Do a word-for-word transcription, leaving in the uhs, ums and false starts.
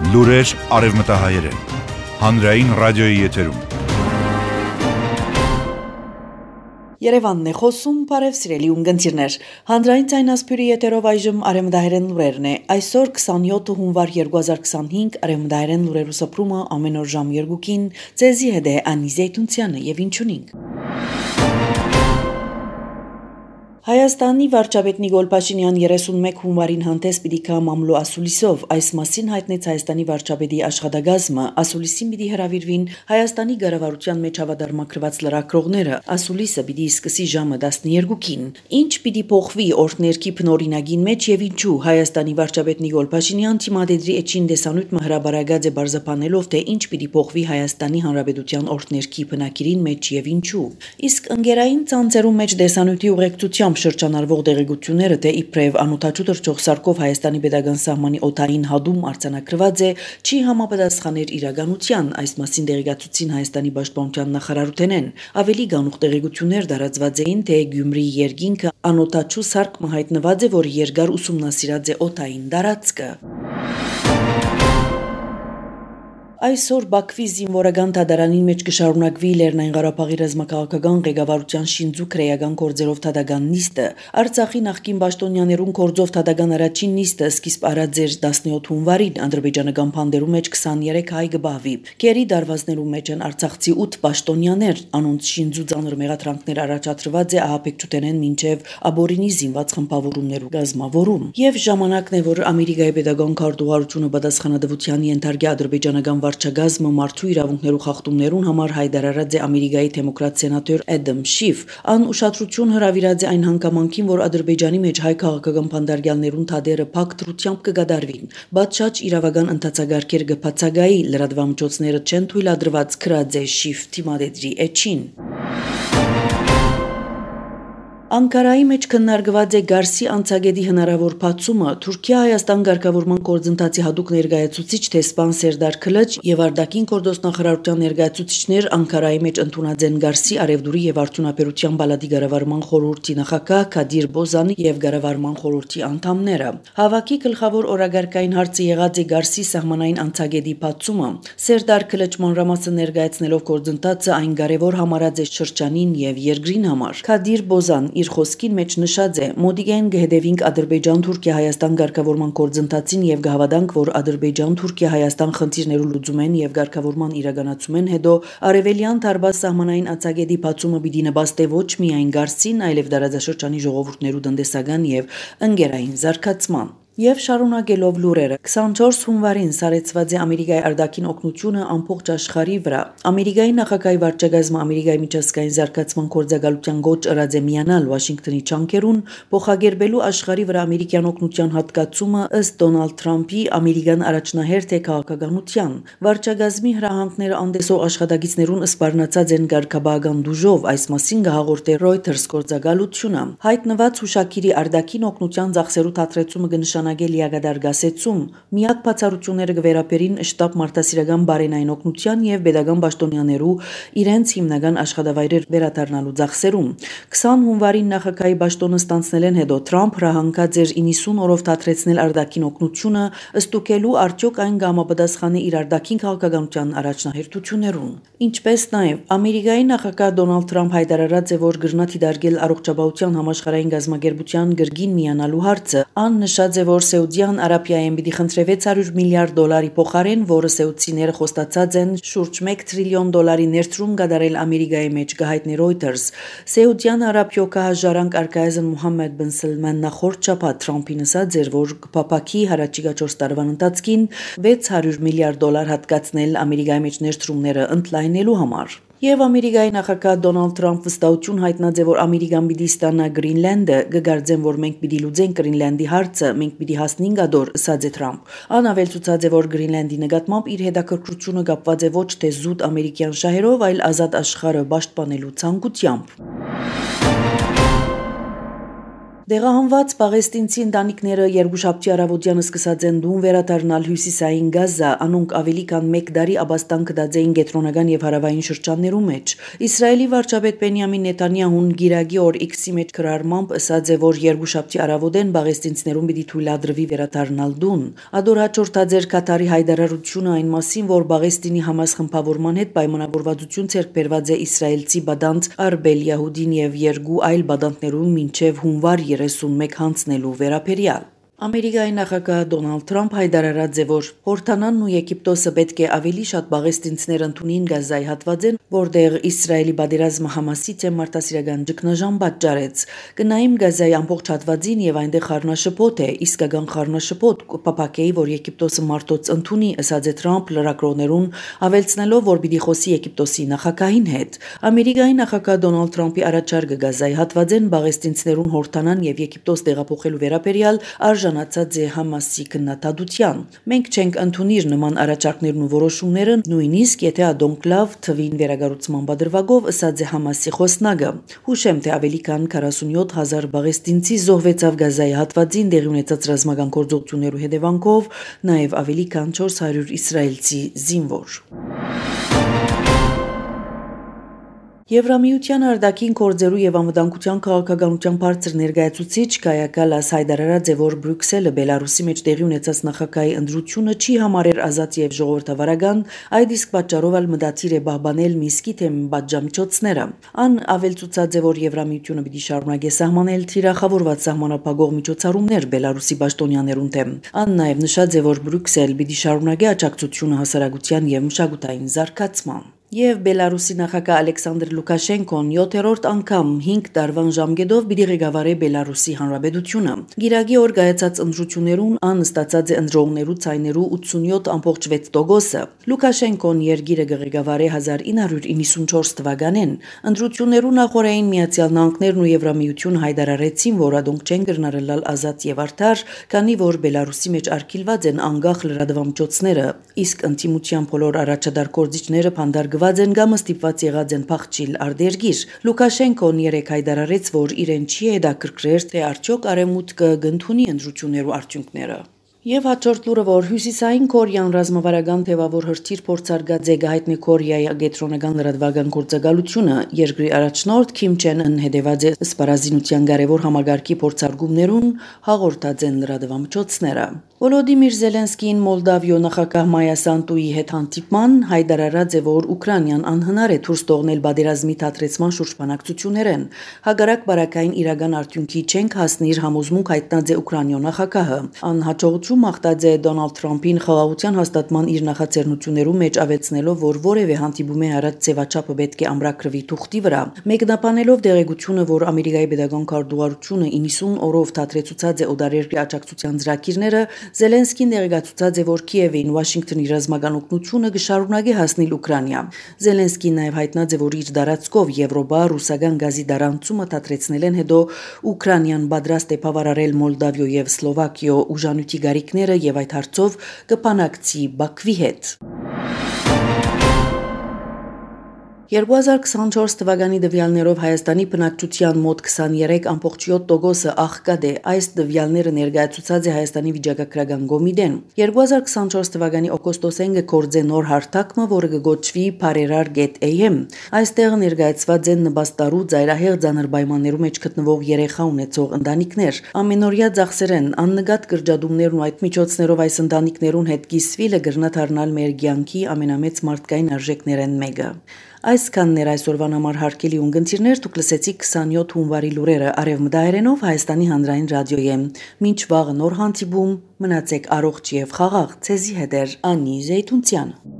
Լուրեր արևմտահայերեն, հանրային ռադիոյի եթերում։ Երևանն է խոսում, բարև սիրելի ունգընտիրներ։ Հանրային ցայնասփյուրի եթերով այժմ արևմտահայերեն լուրերն է։ Այսօր քսանյոթ հունվար երկու հազար քսանհինգ արևմտահայերեն լուրերու սփռումը ամեն օր ժամ երկուքին ցեզի հետ է Անի Զեյթունցյանը եւ ինչունինք։ Հայաստանի վարչապետ Նիկոլ Փաշինյան երեսունմեկ հունվարին հանդես պիտի գա մամլո ասուլիսով, այս մասին հայտնեց Հայաստանի վարչապետի աշխատակազմը, ասուլիսին պիտի հրավիրվին Հայաստանի ղեկավարության մեջ հավատարմագրված լրագրողները, ասուլիսը պիտի սկսի ժամը տասնյոթին։ Ինչ պիտի փոխվի օրհներքի բնօրինակին մեջ եւ ինչու Հայաստանի վարչապետ Նիկոլ Փաշինյան թիմադեդրի էջին դեսանույթը հրաբարագած է բարձրապանելով, թե ինչ պիտի փոխվի Հայաստանի Հանրապետության օրհներքի բնակիրին մեջ եւ ինչու։ Իսկ ընկերային ցանցերում մեջ դեսանույթի ուղեկցությամբ շրջանառվող դեղեցությունները, թե իբրև անօթաչու թռչող սարքով Հայաստանի պետական սահմանի օտարին հադում արձանագրված է, չի համապատասխաներ իրականության, այս մասին դեղեկացուցին Հայաստանի պաշտպանության նախարարութենեն։ Ավելի գանուխ դեղեցություններ դարածված էին, թե Գյումրիի երկինքը անօթաչու սարք հայտնված է, որ երկար ուսումնասիրած է օտային տարածքը։ Այսօր Բաքվի զինվորական թադարանին մեջ կշարունակվի Լեռնային Ղարաբաղի ռազմաքաղաքական ղեկավարության շինծու քրեական գործերով թադական նիստը։ Արցախի նախկին պաշտոնյաներուն գործով թադական առաջին նիստը սկիզբ առած էր տասնյոթ հունվարին ադրբեջանական փանդերու մեջ քսաներեք հայ գբահվի։ Կերի դարվածներու մեջ են արցախցի ութ պաշտոնյաներ, անոնց շինծու ծանր մեղադրանքներ առաջադրված է ահապեկչութենեն մինչև աբորինի զինված խմբավորումներու գազմավորում։ Եվ ժամանակն է, որ Ամերիկայի պետական քարտուղարությունը պատասխանատվության ենթարկի ադրբեջանական վարչագազմը մարդու իրավունքներու խախտումներուն համար հայտարարած է Ամերիկայի դեմոկրատ սենատոր Էդամ Շիֆ։ Ան ուշադրություն հրավիրած է այն հանգամանքին, որ Ադրբեջանի մեջ հայ քաղաքական փանդարգյալներուն թադերը փակ դրությամբ կգադարվին։ Բացաճ իրավական ընթացագարկեր կբացակայի, լրատվամիջոցները չեն թույլատրված, քրած է Շիֆ թիմադեդրի էջին։ Անկարայի մեջ քննարկված է Գարսի անցագետի հնարավոր բացումը, Թուրքիա-Հայաստան ղեկավարման գործընթացի հատուկ ներկայացուցիչ Թեսպան Սերդար Քլաչ եւ արտաքին գործոստնախարարության ներկայացուցիչներ Անկարայի մեջ ընդունած են Գարսի արևդուրի եւ արդյունաբերության բալադի ղեկավարման խորհրդի նախագահ Քադիր Բոզանի եւ ղեկավարման խորհրդի անդամները։ Հավաքի գլխավոր օրագարկային հարցը եղած է Գարսի սահմանային անցագետի բացումը։ Սերդար Քլաչ մանրամասը ներկայացնելով գործընթացը այն կարևոր համարած է շրջանին եւ երկրին համար։ Քադիր Բոզան իր խոսքին մեջ նշած է. «Մոդիգեն գհդեվինք Ադրբեջան-Թուրքիա-Հայաստան ղեկավարման գործընթացին եւ գհավադանք, որ Ադրբեջան-Թուրքիա-Հայաստան խնդիրներու լուծումեն եւ ղեկավարման իրականացումեն հետո արևելյան Թարբազ սահմանային անցագետի բացումը պիտի նպաստի ոչ միայն Գարսին, այլև դարաձաշրջանի ժողովուրդներու տնտեսական եւ ընկերային զարգացման»։ Եվ շարունակելով լուրերը, քսանչորս հունվարին սարեցված է Ամերիկայի արտաքին օգնությունը ամբողջ աշխարհի վրա։ Ամերիկայի նախագահի վարչակազմը Ամերիկայի միջազգային զարգացման գործակալության գոչ ըրած է միանալ Վաշինգտոնի ճանկերուն, փոխագերբելու աշխարհի վրա ամերիկյան օգնության հատկացումը ըստ Դոնալդ Թրամփի ամերիկյան առաջնահերթ է քաղաքականության։ Վարչակազմի հրահանգները անդեսող աշխատակիցներուն սպառնացած են ղեկավարական դուժով, այս մասին կհաղորդե Reuters գործակալությունը։ Հայտնված հուշագիրի արտաքին օգնության ծախսերու թատրեցումը կնշանակի լիագադարգասեցում, միակ բացառությունները կվերապերին շտաբ մարդասիրական բարենային օգնության եւ pedagogan պաշտոնյաներու իրենց հիմնական աշխատավայրեր վերադառնալու ծախսերում։ քսան հունվարին նախագահի պաշտոնը ստանցնել են հետո Թրամփ հրահանգած էր իննսուն օրով թատրեցնել արտաքին օգնությունը, ըստուկելու արդյոք այն կհամապատասխանի իր արտաքին քաղաքականության առաջնահերթություններուն։ Ինչպես նաեւ Ամերիկայի նախագահ Դոնալդ Թրամփ հայտարարած է, որ գրնա դիտարկել առողջապահության համաշխարհային գազագերբության գրգին միանալու հարցը, ան նշած է, որ Սաուդյան Արաբիայեն պիտի խնդրի վեց հարյուր միլիարդ դոլարի փոխարեն, որը սաուդցիները խոստացած են շուրջ մեկ տրիլիոն դոլարի ներդրում կատարել Ամերիկայի մեջ, կհայտնի Reuters։ Սաուդյան Արաբիո քահաժարանք արկայազն Մուհամմեդ բն Սլման նախորդ շաբաթ Թրամփին ասաց էր, որ կփապակի հարաճիգա չորս տարվան ընթացքին վեց հարյուր միլիարդ դոլար հատկացնել Ամերիկայի մեջ ներդրումները ընդլայնելու համար։ Եվ Ամերիկայի նախագահ Դոնալդ Թրամփ վստահություն հայտնած է, որ Ամերիկան պիտի ստանա Գրինլանդը, կգարձեն, որ մենք պիտի լուծենք Գրինլանդի հարցը, մենք պիտի հասնենք ադոր, ասաց է Թրամփ։ Ան ավելցուցած է, որ Գրինլանդի նկատմամբ իր հետաքրքրությունը կապված է ոչ թե զուտ ամերիկյան շահերով, այլ ազատ աշխարհը պաշտպանելու ցանկությամբ։ Դեղահանված պաղեստինցի ընտանիքները երկուշաբթի առավոտյան սկսած են դուն վերադառնալ հյուսիսային Գազա, անոնք ավելի քան մեկ դարի աբաստան կդած էին կենտրոնական եւ հարավային շրջաններու մեջ։ Իսրայելի վարչապետ Բենյամին Նեթանյահուն գիրագի օր X-ի մեջ քրարմամբ ըսած է, որ երկուշաբթի առավոտեն պաղեստինցիներուն պիտի թույլատրվի վերադառնալ դուն։ Ադոր հաջորդած էր Կատարի հայտարարությունը այն մասին, որ Պաղեստինի Համաս խմբավորման հետ պայմանավորվածություն ցերկ բերված է իսրայելցի բադանտ Արբել Յահուդին եւ երկու այլ բադանտներուն մինչեւ հունվար երեսունմեկ հանձնելու վերաբերյալ։ Ամերիկայի նախագահ Դոնալդ Թրամփ հայտարարած է, որ Հորդանանն ու Եգիպտոսը պետք է ավելի շատ պաղեստինցիներ ընդունին Գազայի հատվածեն, որտեղ Իսրայելի պատերազմը Համասից է մարտահրավերական ճգնաժամ պատճառեց։ Գնայիմ Գազայի ամբողջ հատվածին եւ այնտեղ խառնաշփոթ է, իսկական խառնաշփոթ կփապակեի, որ Եգիպտոսը մարտոց ընդունի, ըսած է Թրամփ լրագրողներուն, ավելցնելով, որ պիտի խոսի Եգիպտոսի նախագահին հետ։ Ամերիկայի նախագահ Դոնալդ Թրամփի առաջարկը Գազայի հատվածեն պաղեստինցիներուն Հորդանան եւ Եգիպտոս տեղափոխելու վերաբերյալ արժանացած է Համասի քննադատության։ Մենք չենք ընդունիր նման առաջարկներն ու որոշումները, նույնիսկ եթե ադոնք լավ թվին վերագառուցման բادرվագով, ըսած է Համասի խոսնագը։ Հուշեմ, թե ավելի քան քառասունյոթ հազար պաղեստինցի զոհվեցավ Գազայի հատվածին տեղի ունեցած ռազմական գործողություններու հետևանքով, նաև ավելի քան չորս հարյուր իսրայելցի զինվոր։ Եվրամիության արտաքին գործերու եւ անվտանգության քաղաքականության բարձր ներկայացուցիչ Կայա Կալաս հայտարարած է, որ Բրյուսելը Բելարուսի մեջ տեղի ունեցած նախագահի ընտրությունը չի համարել ազատ եւ ժողովրդավարական, այդ իսկ պատճառով ալ մտադիր է պահպանել Միսկի թեմ պատժամիջոցները։ Ան ավելցուցած է, որ Եվրամիությունը պիտի շարունակի սահմանել թիրախավորված սահմանապահող միջոցառումներ Բելարուսի պաշտոնյաներուն թեմ։ Ան նաեւ նշած է, որ Բրյուսել պիտի շարունակի աջակցությունը հասարակության եւ մշակութային զարգացման։ Եվ Բելարուսի նախագահ Ալեքսանդր Լուկաշենկոն յոթերորդ անգամ հինգ տարվան ժամկետով պիտի ղեկավարի Բելարուսի հանրապետությունը։ Գիրագի օր կայացած ընտրություններուն ան ստացած է ընտրողներու ցայներու ութսունյոթ ամբողջ վեց տոկոսը։ Լուկաշենկոն երկիրը կղեկավարի հազար ինը հարյուր իննսունչորս թվականին։ Ընտրություններու նախորդային Միացյալ Նահանգներն ու Եվրամիությունը հայտարարեցին, որ ադոնք չեն կրնարելալ ազատ եւ արդար, քանի որ Բելարուսի մեջ արգելված են անկախ լրատվամիջոցները, իսկ ընդդիմության բոլոր առաջադար գործիչները փանդարգված են կամ ստիպված եղած են փախչիլ արտերգիր։ Լուկաշենկոն երեկ հայտարարեց, որ իրեն չի հետաքրքրեր, թե արդյոք արևմուտքը կընդունի ընտրություններու արդյունքները։ Եվ հաջորդ լուրը, որ Հյուսիսային Կորեան ռազմավարական թևավոր հրթիռ փորձարկած է գահիտնի Կորեայի կենտրոնական լրատվական գործակալությունը, երկրի առաջնորդ Քիմ Չեն Ըն հետևած է սպառազինության կարևոր համագարկի փորձարկումներուն, հաղորդած են լրատվամիջոցները։ Վոլոդիմիր Զելենսկին Մոլդավիո նախագահ Մայա Սանտուի հետ հանդիպման հայտարարած է, որ Ուկրաինան անհնար է դուրս թողնել պատերազմի դադրեցման շուրջ բանակցություններեն։ Հակառակ բարակային իրական արդյունքի չենք հասնիր համոզմունք հայտնած է Ուկրաինյո նախագահը։ Անհաջողություն մաղթած է Դոնալդ Թրամփին խաղաղության հաստատման իր նախաձեռնություններու մեջ ավելցնելով, որ որևէ հանդիպում է հարած ձևաչափը պետք է ամրագրվի թուղթի վրա։ Մեկնաբանելով դեղեցությունը, որ Ամերիկայի պետական քարտուղարությունը իննսուն օրով դադրեցուցած է օտարերկրի աջակցության ծրագիրները, Զելենսկին ներկայացուցած է, որ Կիևին Վաշինգտոնի ռազմական օգնությունը կշարունակի հասնել Ուկրաինա։ Զելենսկին նաև հայտնած է, որ իր դարածքով Եվրոպա ռուսական գազի դարանցումը դադրեցնելեն հետո Ուկրաինան պատրաստ է բավարարել Մոլդավիո եւ Սլովակիո ուժանույթի գարիքները եւ այդ հարցով կփանակցի Բաքվի հետ։ երկու հազար քսանչորս թվականի դվյալներով Հայաստանի բնակչության մոտ քսաներեք ամբողջ յոթ տոկոսը աղքատ է։ Այս դվյալները ներկայացուցած է Հայաստանի վիճակագրական կոմիտեն։ երկու հազար քսանչորս թվականի օգոստոսին կգործե նոր հարթակը, որը կգոչվի Բարերար գետ էյ էմ։ Այստեղ ներկայացված են նպաստարու ծայրահեղ ծանր պայմաններում մեջ գտնվող երեխա ունեցող ընտանիքներ։ Ամենօրյա ծախսերեն աննկատ կրճատումներն ու այդ միջոցներով այս ընտանիքներուն հետ կիսվիլը կրնա դառնալ մեր կյանքի ամենամեծ մարդկային արժեքներեն մեկը։ Այսքանն էր այսօրվան համար հարգելի ունգընտիրներ, դուք լսեցիք քսանյոթ հունվարի լուրերը արևմտահայերենով Հայաստանի հանրային ռադիոյեմ։ Մինչ վաղը նոր հանդիպում, մնացեք առողջ եւ խաղաղ, ցեզի հետ է Անի Զեյթունցյանը։